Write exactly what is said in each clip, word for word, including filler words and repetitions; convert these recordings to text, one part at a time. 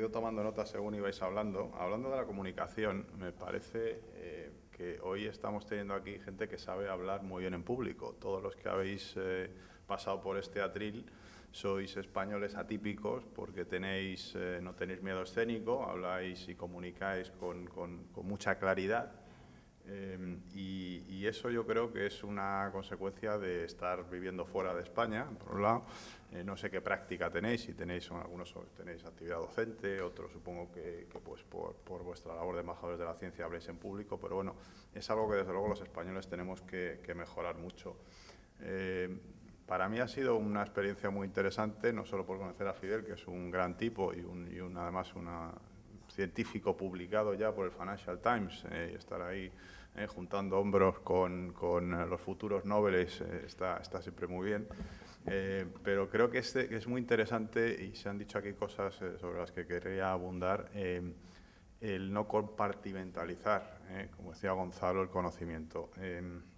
ido tomando notas según ibais hablando. Hablando de la comunicación, me parece eh, que hoy estamos teniendo aquí gente que sabe hablar muy bien en público. Todos los que habéis eh, pasado por este atril sois españoles atípicos porque tenéis, eh, no tenéis miedo escénico, habláis y comunicáis con, con, con mucha claridad. Eh, y, y eso yo creo que es una consecuencia de estar viviendo fuera de España, por un lado. Eh, no sé qué práctica tenéis, si tenéis, algunos tenéis actividad docente, otros supongo que, que pues por, por vuestra labor de embajadores de la ciencia habléis en público, pero bueno, es algo que desde luego los españoles tenemos que, que mejorar mucho. Eh, para mí ha sido una experiencia muy interesante, no solo por conocer a Fidel, que es un gran tipo y, un, y un, además una científico publicado ya por el Financial Times, eh, y estar ahí eh, juntando hombros con, con eh, los futuros Nobeles eh, está, está siempre muy bien. Eh, pero creo que, este, que es muy interesante, y se han dicho aquí cosas eh, sobre las que querría abundar, eh, el no compartimentalizar, eh, como decía Gonzalo, el conocimiento. Eh,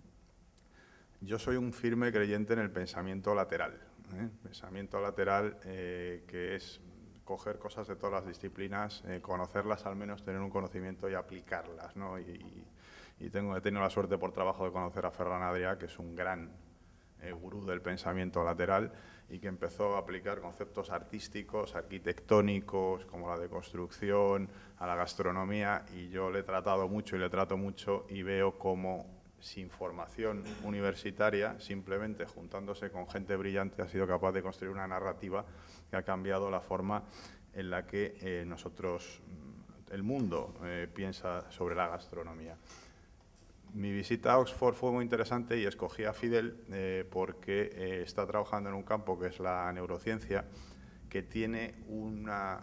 yo soy un firme creyente en el pensamiento lateral. ¿eh? Pensamiento lateral eh, que es coger cosas de todas las disciplinas, eh, conocerlas al menos, tener un conocimiento y aplicarlas, ¿no? Y, y tengo, he tenido la suerte por trabajo de conocer a Ferran Adrià, que es un gran eh, gurú del pensamiento lateral y que empezó a aplicar conceptos artísticos, arquitectónicos, como la de construcción, a la gastronomía, y yo le he tratado mucho y le trato mucho y veo cómo sin formación universitaria, simplemente juntándose con gente brillante, ha sido capaz de construir una narrativa que ha cambiado la forma en la que eh, nosotros, el mundo, eh, piensa sobre la gastronomía. Mi visita a Oxford fue muy interesante y escogí a Fidel eh, porque eh, está trabajando en un campo que es la neurociencia, que tiene una,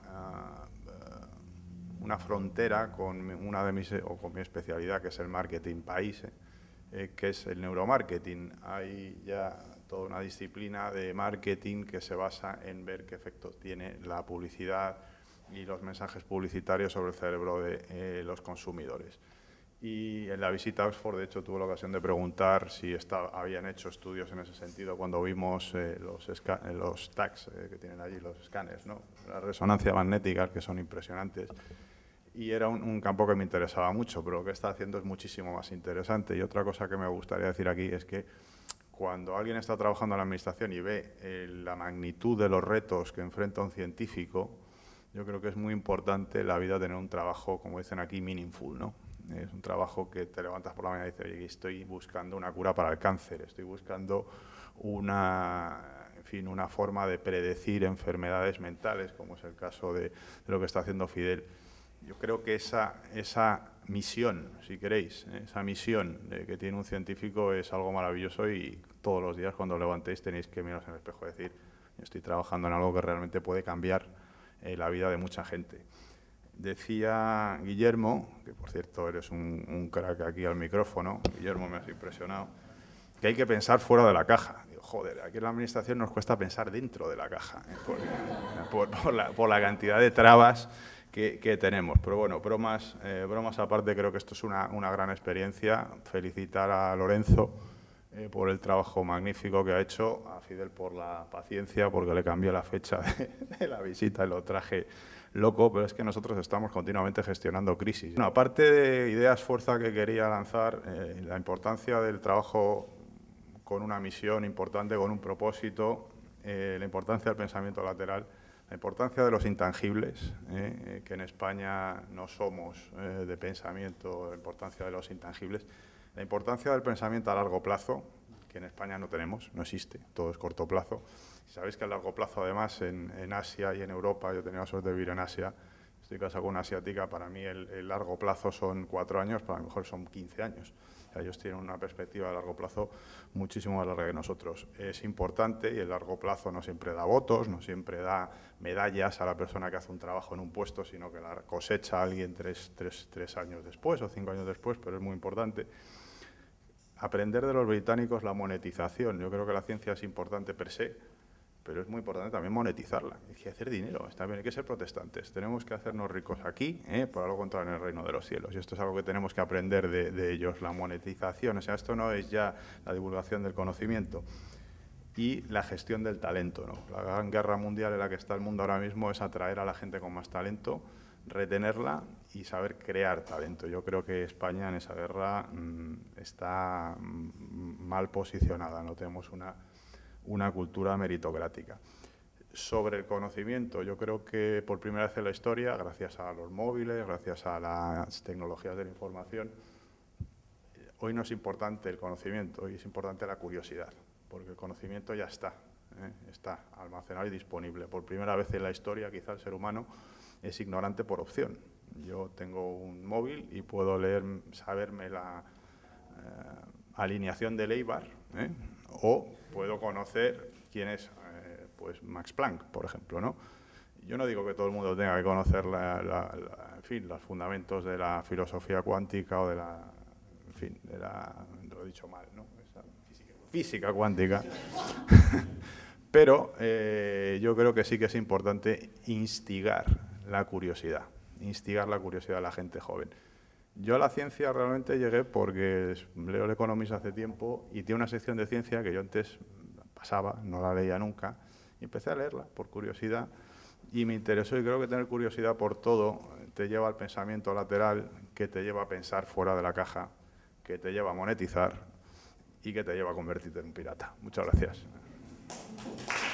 uh, una frontera con una de mis, o con mi especialidad, que es el marketing país, eh, eh, que es el neuromarketing. Hay ya toda una disciplina de marketing que se basa en ver qué efectos tiene la publicidad y los mensajes publicitarios sobre el cerebro de eh, los consumidores. Y en la visita a Oxford, de hecho, tuve la ocasión de preguntar si está, habían hecho estudios en ese sentido cuando vimos eh, los, los tags eh, que tienen allí, los escáneres, ¿no? Las resonancias magnéticas, que son impresionantes. Y era un, un campo que me interesaba mucho, pero lo que está haciendo es muchísimo más interesante. Y otra cosa que me gustaría decir aquí es que cuando alguien está trabajando en la administración y ve eh, la magnitud de los retos que enfrenta un científico, yo creo que es muy importante en la vida tener un trabajo, como dicen aquí, meaningful, ¿no? Es un trabajo que te levantas por la mañana y dices, oye, estoy buscando una cura para el cáncer, estoy buscando una, en fin, una forma de predecir enfermedades mentales, como es el caso de, de lo que está haciendo Fidel. Yo creo que esa, esa misión, si queréis, ¿eh? esa misión eh, que tiene un científico es algo maravilloso, y todos los días cuando os levantéis tenéis que miraros en el espejo y decir, estoy trabajando en algo que realmente puede cambiar eh, la vida de mucha gente. Decía Guillermo, que por cierto eres un, un crack aquí al micrófono, Guillermo, me has impresionado, que hay que pensar fuera de la caja. Digo, joder, aquí en la administración nos cuesta pensar dentro de la caja, ¿eh? por, por, por, la, por la cantidad de trabas que, que tenemos. Pero bueno, bromas, eh, bromas aparte, creo que esto es una, una gran experiencia. Felicitar a Lorenzo eh, por el trabajo magnífico que ha hecho, a Fidel por la paciencia, porque le cambié la fecha de, de la visita y lo traje loco, pero es que nosotros estamos continuamente gestionando crisis. Bueno, aparte de ideas fuerza que quería lanzar, eh, la importancia del trabajo con una misión importante, con un propósito, eh, la importancia del pensamiento lateral, la importancia de los intangibles, eh, que en España no somos eh, de pensamiento, la importancia de los intangibles, la importancia del pensamiento a largo plazo, que en España no tenemos, no existe, todo es corto plazo. Sabéis que a largo plazo, además, en, en Asia y en Europa, yo he tenido la suerte de vivir en Asia, estoy casado con una asiática, para mí el, el largo plazo son cuatro años, para lo mejor son quince años. O sea, ellos tienen una perspectiva a largo plazo muchísimo más larga que nosotros. Es importante, y el largo plazo no siempre da votos, no siempre da medallas a la persona que hace un trabajo en un puesto, sino que la cosecha a alguien tres, tres, tres años después o cinco años después, pero es muy importante. Aprender de los británicos la monetización. Yo creo que la ciencia es importante per se, pero es muy importante también monetizarla. Hay que hacer dinero, está bien, hay que ser protestantes. Tenemos que hacernos ricos aquí, ¿eh? Por algo contrario en el reino de los cielos. Y esto es algo que tenemos que aprender de, de ellos, la monetización. O sea, esto no es ya la divulgación del conocimiento. y la gestión del talento, ¿no? La gran guerra mundial en la que está el mundo ahora mismo es atraer a la gente con más talento, retenerla y saber crear talento. Yo creo que España en esa guerra mmm, está mmm, mal posicionada, no tenemos una, una cultura meritocrática. Sobre el conocimiento, yo creo que por primera vez en la historia, gracias a los móviles, gracias a las tecnologías de la información, hoy no es importante el conocimiento, hoy es importante la curiosidad, porque el conocimiento ya está, ¿eh? está almacenado y disponible. Por primera vez en la historia, quizá el ser humano es ignorante por opción. Yo tengo un móvil y puedo leer, saberme la eh, alineación de Eibar, ¿eh? o puedo conocer quién es eh, pues Max Planck, por ejemplo, ¿no? Yo no digo que todo el mundo tenga que conocer la, la, la, en fin, los fundamentos de la filosofía cuántica o de la, en fin, de la, lo he dicho mal, ¿no? Esa física, física cuántica. Pero eh, yo creo que sí que es importante instigar la curiosidad, instigar la curiosidad de la gente joven. Yo a la ciencia realmente llegué porque leo el Economist hace tiempo y tiene una sección de ciencia que yo antes pasaba, no la leía nunca, y empecé a leerla por curiosidad y me interesó, y creo que tener curiosidad por todo te lleva al pensamiento lateral, que te lleva a pensar fuera de la caja, que te lleva a monetizar y que te lleva a convertirte en un pirata. Muchas gracias.